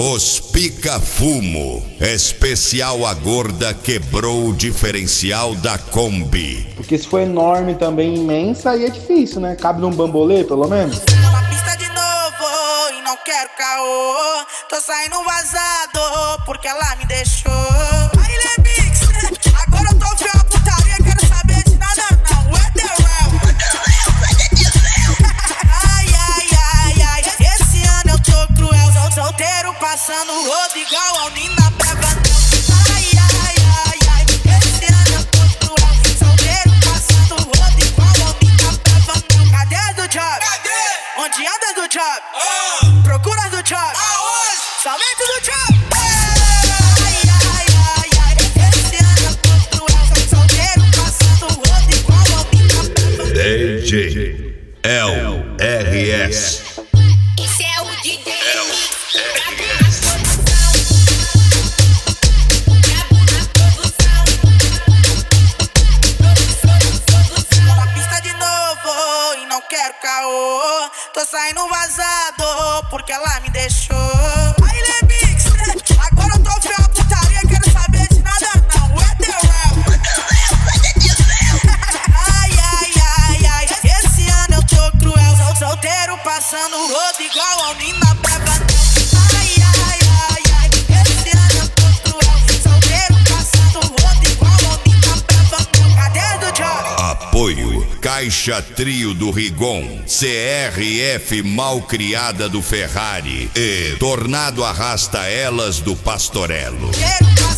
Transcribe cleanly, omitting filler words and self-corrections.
Os pica-fumo. Especial A Gorda quebrou o diferencial da Kombi. Porque se for enorme também, imensa, aí é difícil, né? Cabe num bambolê, pelo menos. Uma pista de novo e não quero caô. Tô saindo vazado porque ela me deixou. Aí, Lemix, agora eu tô feio a putaria, quero saber de nada não. É the real. Ai, ai, ai, ai, esse ano eu tô cruel. Solteiro passando rodo igual ao Nina Beba. Ai, ai, ai, ai, esse ano eu tô cruel. Solteiro passando rodo igual ao Nina Beba. Cadê as do job? Onde anda do job? Procura do job? Aonde? Somente do job. Ai, ai, ai, ai, esse ano eu tô cruel. Solteiro passando rodo igual ao Nina Beba. DJ LRS. Esse é o DJ. Uma pista de novo e não quero caô. Tô saindo vazado porque ela me deixou. Aí, Lemix, agora eu tô feio a putaria, quero saber de nada não. É the real. Ai, ai, ai, ai, esse ano eu tô cruel. Solteiro passando rodo igual ao Nina Beba. Ai, ai, ai, ai, esse ano eu tô cruel. Solteiro passando rodo igual ao Nina Beba. Cadê as do job? Apoio Caixa Trio do Rigon, CRF Malcriada do Ferrari e Tornado Arrasta Elas do Pastorello. Quero